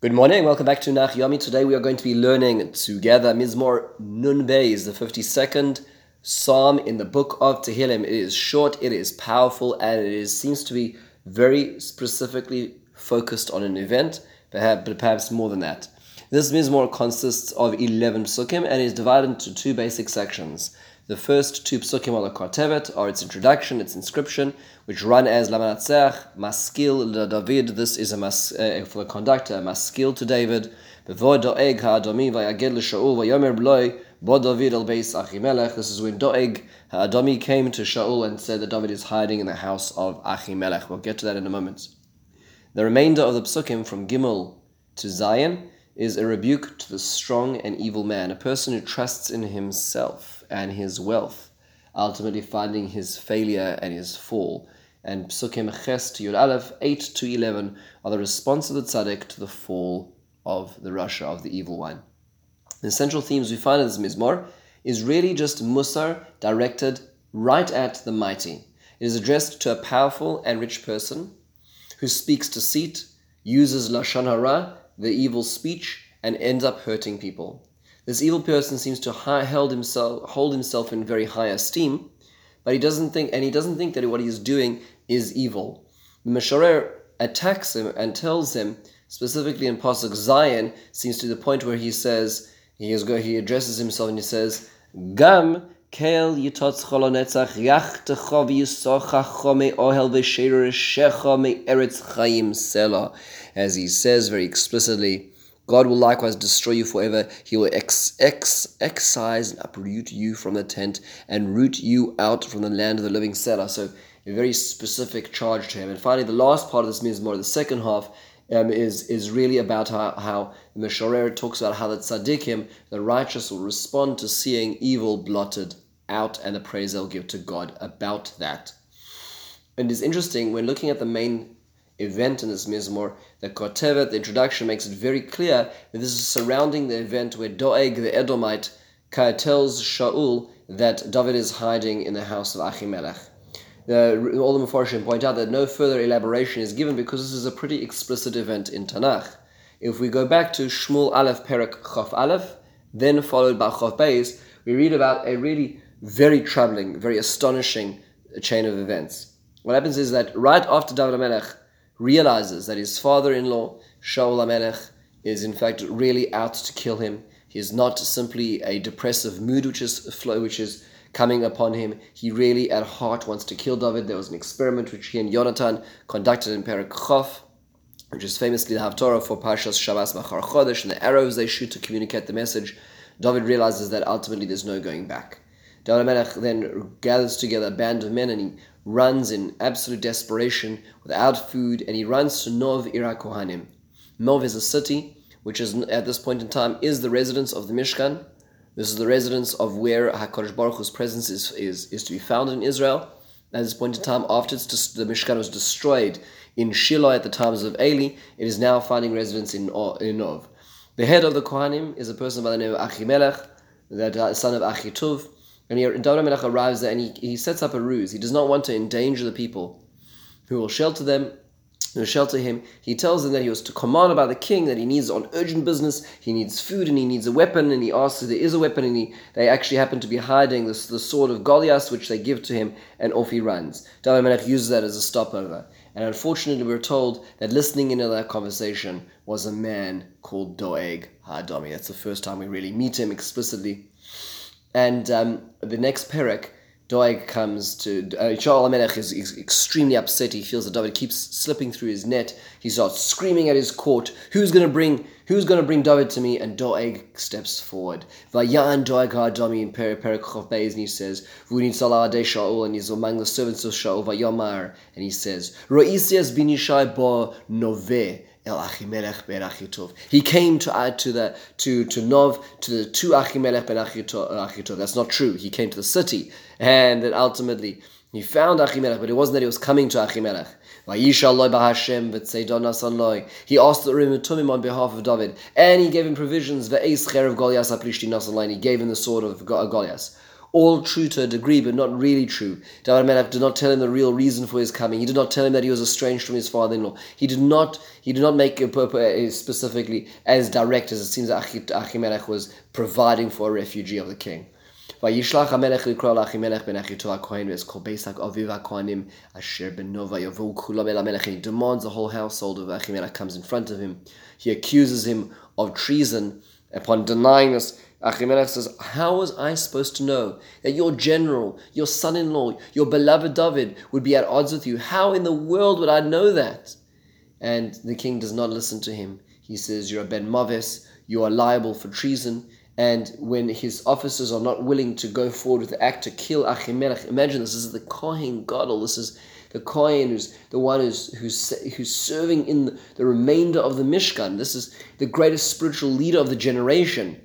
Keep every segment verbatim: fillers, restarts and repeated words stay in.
Good morning, welcome back to Nach Yomi. Today we are going to be learning together Mizmor Nun Beis, the fifty-second Psalm in the book of Tehillim. It is short, it is powerful, and it is, seems to be very specifically focused on an event, perhaps, but perhaps more than that. This Mizmor consists of eleven psukim and is divided into two basic sections. The first two psukim are the Kotevet, are its introduction, its inscription, which run as Lamanatzeach, Maskil David. This is a mas, uh, for the conductor, Maskil to David. Bevor Doeg ha'adomi vayaged l'Shaul vayomer b'loi bo David al beis Achimelech. This is when Doeg ha'adomi came to Shaul and said that David is hiding in the house of Achimelech. We'll get to that in a moment. The remainder of the psukim from Gimel to Zion is a rebuke to the strong and evil man, a person who trusts in himself and his wealth, ultimately finding his failure and his fall. And Psukim Ches to Yud Aleph, eight to eleven, are the response of the tzaddik to the fall of the rasha, of the evil one. The central themes we find in this Mizmor is really just Musar directed right at the mighty. It is addressed to a powerful and rich person who speaks deceit, uses Lashon Hara, the evil speech, and ends up hurting people. This evil person seems to high, held himself, hold himself in very high esteem, but he doesn't think, and he doesn't think that what he is doing is evil. The Meshorer attacks him and tells him, specifically in Pasuk Zion, seems to the point where he says, he is go, he addresses himself and he says, Gam kel yitotz cholonetzach yachtecho v'yisochacho me ohel v'shereshecho me eretz chayim selah. As he says very explicitly, God will likewise destroy you forever. He will ex, ex, excise and uproot you from the tent and root you out from the land of the living Selah. So a very specific charge to him. And finally, the last part of this Mizmor, the second half, um, is, is really about how, how the Meshorer talks about how the tzaddikim, the righteous, will respond to seeing evil blotted out and the praise they'll give to God about that. And it's interesting, when looking at the main event in this Mizmor, the Kotevet, the introduction, makes it very clear that this is surrounding the event where Doeg the Edomite tells Shaul that David is hiding in the house of Achimelech. The, all the Mefarshim point out that no further elaboration is given because this is a pretty explicit event in Tanakh. If we go back to Shmuel Aleph Perek Chof Aleph, then followed by Chof Beis, we read about a really very troubling, very astonishing chain of events. What happens is that right after David HaMelech realizes that his father-in-law, Shaul HaMelech, is in fact really out to kill him. He is not simply a depressive mood which is flow, which is coming upon him. He really at heart wants to kill David. There was an experiment which he and Yonatan conducted in Perek Chof, which is famously the Haftorah for Parshas Shabbos Machar Chodesh, and the arrows they shoot to communicate the message. David realizes that ultimately there's no going back. David HaMelech then gathers together a band of men and he runs in absolute desperation without food, and he runs to Nov Ir HaKohanim. Nov is a city which is at this point in time is the residence of the Mishkan. This is the residence of where HaKadosh Baruch Hu's presence is, is, is to be found in Israel. At this point in time, after it's just, the Mishkan was destroyed in Shiloh at the times of Eli, it is now finding residence in, in Nov. The head of the Kohanim is a person by the name of Achimelech, the son of Achituv. And here, David HaMelech arrives there and he, he sets up a ruse. He does not want to endanger the people who will shelter them, who will shelter him. He tells them that he was to command by the king, that he needs on urgent business, he needs food and he needs a weapon, and he asks if there is a weapon, and he, they actually happen to be hiding this, the sword of Goliath, which they give to him, and off he runs. David HaMelech uses that as a stopover. And unfortunately, we're told that listening into that conversation was a man called Doeg ha'adomi. That's the first time we really meet him explicitly. And um, the next perek, Doeg comes to, uh, Shaul HaMelech is, is extremely upset. He feels that David keeps slipping through his net. He starts screaming at his court, who's going to bring who's going to bring David to me? And Doeg steps forward. Vayan Doeg ha'adomi in Perek Chof Beis, and he says, V'uni tzala adei Shaul, and he's among the servants of Shaul, Vayomar, and he says, Ro'isias bin Yishai bo noveh El Achimelech ben Achituv. He came to uh, to the to to Nov to the to Achimelech ben Achituv. That's not true. He came to the city, and then ultimately he found Achimelech, but it wasn't that he was coming to Achimelech. He asked the Urim and Tumim on behalf of David, and he gave him provisions. He gave him the sword of Goliath. all true to a degree, but not really true. David HaMelech did not tell him the real reason for his coming. He did not tell him that he was estranged from his father-in-law. He did not he did not make it specifically as direct as it seems that Achimelech was providing for a refugee of the king. וישלח המלך לקרוא לאחימלך בן אחיתו הכהן ואת כל בית אביו הכהנים אשר בנו ויבואו כולם אל המלך. And he demands the whole household of Achimelech comes in front of him. He accuses him of treason. Upon denying this, Achimelech says, how was I supposed to know that your general, your son-in-law, your beloved David would be at odds with you? How in the world would I know that? And the king does not listen to him. He says, you're a Ben Maves, you are liable for treason. And when his officers are not willing to go forward with the act to kill Achimelech, imagine this, this is the Kohen Gadol, this is the Kohen who's the one who's, who's, who's serving in the, the remainder of the Mishkan. This is the greatest spiritual leader of the generation.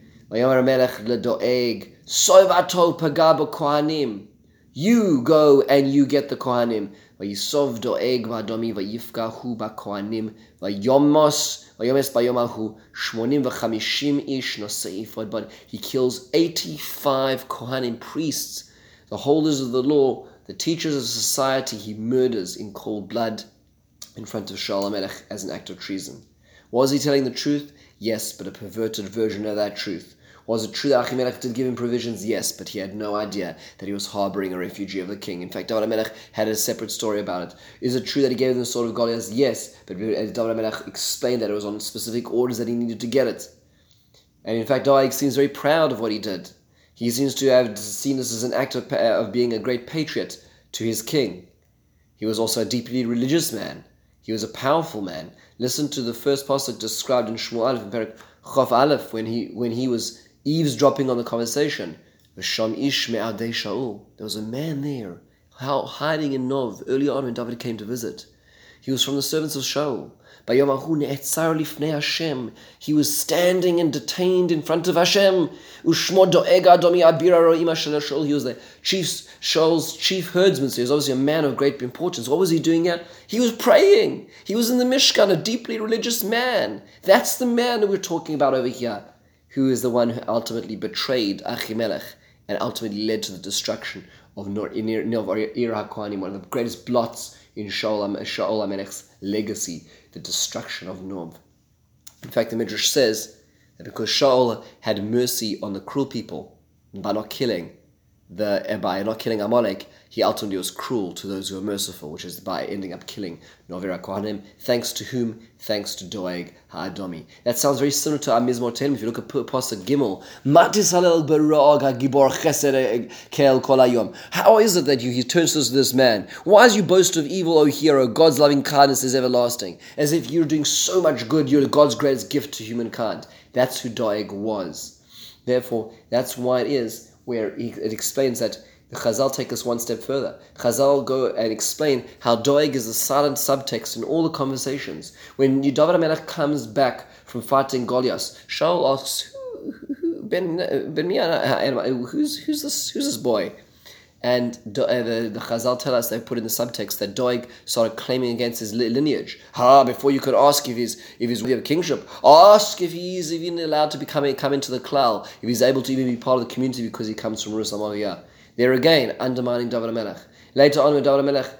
You go and you get the Kohanim. Vayisov doeg v'adomi vayifgahu b'kohanim vayomos vayomes bayomahu shmonim v'chamishim ish nosei ephod. But he kills eighty-five Kohanim priests, the holders of the law, the teachers of society. He murders in cold blood in front of Shaul HaMelech as an act of treason. Was he telling the truth? Yes, but a perverted version of that truth. Was it true that Achimelech did give him provisions? Yes, but he had no idea that he was harboring a refugee of the king. In fact, David HaMelech had a separate story about it. Is it true that he gave him the sword of Goliath? Yes, but David HaMelech explained that it was on specific orders that he needed to get it. And in fact, David seems very proud of what he did. He seems to have seen this as an act of, of being a great patriot to his king. He was also a deeply religious man. He was a powerful man. Listen to the first pasuk described in Shmuel Aleph, in Perek Chof Aleph, when he when he was eavesdropping on the conversation. V'sham ish me'adei Shaul. There was a man there, how hiding in Nov, early on when David came to visit. He was from the servants of Shaul. He was standing and detained in front of Hashem. He was the chief Shaul's chief herdsman, so he was obviously a man of great importance. What was he doing here? He was praying. He was in the Mishkan, a deeply religious man. That's the man that we're talking about over here, who is the one who ultimately betrayed Achimelech and ultimately led to the destruction of Nor Ir HaKohanim, one of the greatest blots in Shaul HaMelech's legacy, the destruction of Nov. In fact, the Midrash says that because Shaul had mercy on the cruel people by not killing the by not killing Amalek, he ultimately was cruel to those who were merciful, which is by ending up killing Nov Ir HaKohanim. Thanks to whom? Thanks to Doeg HaAdomi. That sounds very similar to our Mizmor Tehillim. If you look at Pasuk Gimel, Matisalel Berog HaGibor Chesed Kel Kol Hayom. How is it that you he turns to this man? Why is you boast of evil, O hero? God's loving kindness is everlasting. As if you're doing so much good, you're God's greatest gift to humankind. That's who Doeg was. Therefore, that's why it is where it explains that the Chazal take us one step further. Chazal go and explain how Doeg is a silent subtext in all the conversations. When David HaMelech comes back from fighting Goliath, Shaul asks, who, who, Ben, ben who's, who's, this, who's this boy? And the, the Chazal tell us, they put in the subtext that Doeg started claiming against his lineage. Ah, before you could ask if he's if he's worthy of kingship, ask if he's even allowed to become come into the klal, if he's able to even be part of the community because he comes from Rus Amaviyah. There again, undermining David HaMelech. Later on, when David HaMelech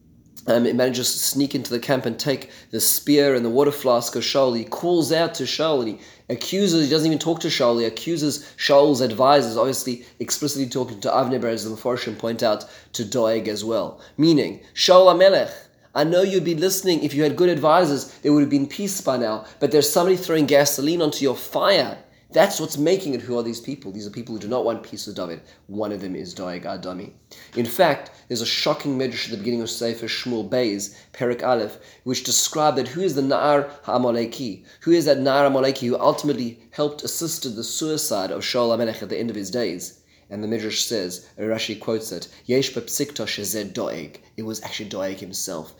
um, manages to sneak into the camp and take the spear and the water flask of Shaul, he calls out to Shaul and he accuses, he doesn't even talk to Shaul, he accuses Shaul's advisors, obviously explicitly talking to Avner, as the Mefarshim point out, to Doeg as well. Meaning, Shaul HaMelech, I know you'd be listening. If you had good advisors, there would have been peace by now, but there's somebody throwing gasoline onto your fire. That's what's making it. Who are these people? These are people who do not want peace with David. One of them is Doeg HaAdomi. In fact, there's a shocking midrash at the beginning of Sefer Shmuel Beis, Perek Aleph, which describes that who is the Na'ar HaAmaleki? Who is that Na'ar HaAmaleki who ultimately helped assisted the suicide of Shaul HaMelech at the end of his days? And the midrash says, Rashi quotes it, Yesh bepsikto shezeh Doeg. It was actually Doeg himself.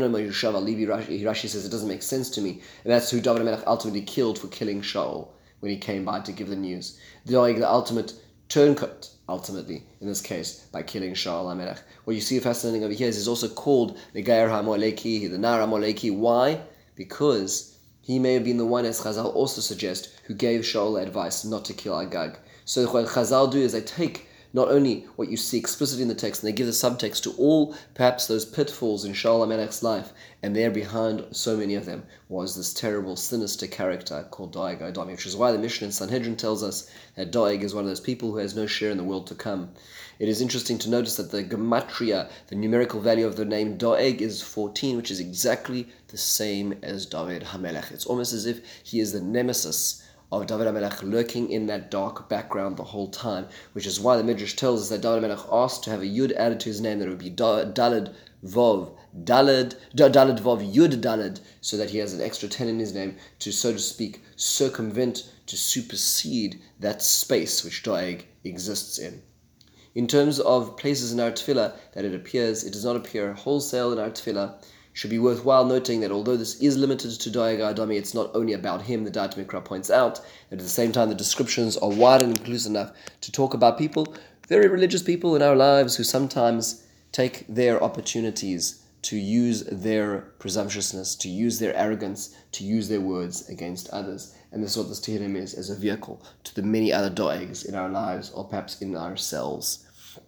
Rashi says, it doesn't make sense to me. And that's who David HaMelech ultimately killed for killing Shaul when he came by to give the news. Doeg, the ultimate turncoat, ultimately, in this case, by killing Shaul HaMelech. What you see fascinating over here is he's also called the Gair HaMoleki, the Nar HaMoleki. Why? Because he may have been the one, as Chazal also suggests, who gave Shaul advice not to kill Agag. So what Chazal do is they take not only what you see explicitly in the text, and they give the subtext to all, perhaps, those pitfalls in Shaul HaMelech's life, and there behind so many of them was this terrible, sinister character called Doeg Adomi, which is why the Mishnah in Sanhedrin tells us that Doeg is one of those people who has no share in the world to come. It is interesting to notice that the gematria, the numerical value of the name Doeg, is fourteen, which is exactly the same as David HaMelech. It's almost as if he is the nemesis of David HaMelech, lurking in that dark background the whole time, which is why the Midrash tells us that David HaMelech asked to have a Yud added to his name, that it would be Daled Vov, Daled, Daled Vov Yud Daled, so that he has an extra ten in his name to, so to speak, circumvent, to supersede that space which Doeg exists in. In terms of places in our tefillah that it appears, it does not appear wholesale in our tefillah. It should be worthwhile noting that although this is limited to Doeg Adomi, it's not only about him. The Da'at Mikra points out that at the same time the descriptions are wide and inclusive enough to talk about people, very religious people in our lives, who sometimes take their opportunities to use their presumptuousness, to use their arrogance, to use their words against others. And this is what this Tehillim is, as a vehicle to the many other Doegs in our lives, or perhaps in ourselves.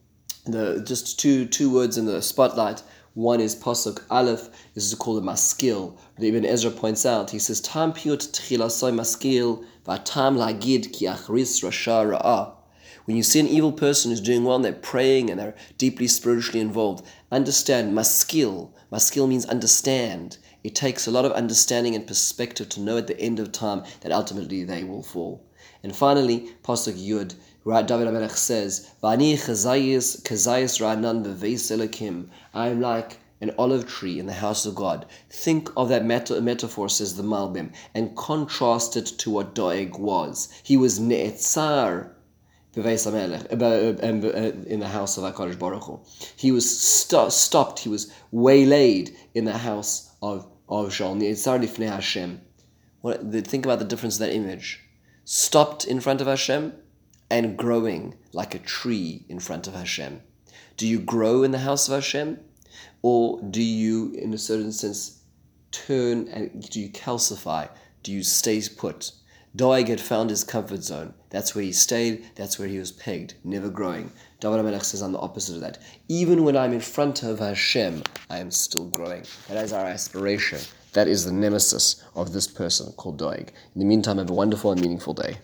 The, just two two words in the spotlight. One is Pasuk Aleph. This is called a maskil. The Ibn Ezra points out, he says, Tam piyut tchilasoi maskil, v'atam lagid ki achris rasha ra'ah. When you see an evil person who's doing well and they're praying and they're deeply spiritually involved, understand, maskil. Maskil means understand. It takes a lot of understanding and perspective to know at the end of time that ultimately they will fall. And finally, Pasuk Yud, right, David HaMelech says, V'ani chazayis kazayis ra'anan b'veis Elokim. I am like an olive tree in the house of God. Think of that meta- metaphor, says the Malbim, and contrast it to what Doeg was. He was ne'etzar b'veis HaMelech, in the house of HaKadosh Baruch Hu. He was st- stopped, he was waylaid in the house of, of Shaul. Ne'etzar lifnei Hashem. What, think about the difference in that image. Stopped in front of Hashem, and growing like a tree in front of Hashem. Do you grow in the house of Hashem? Or do you, in a certain sense, turn and do you calcify? Do you stay put? Doeg had found his comfort zone. That's where he stayed. That's where he was pegged, never growing. David HaMelech says I'm the opposite of that. Even when I'm in front of Hashem, I am still growing. That is our aspiration. That is the nemesis of this person called Doeg. In the meantime, have a wonderful and meaningful day.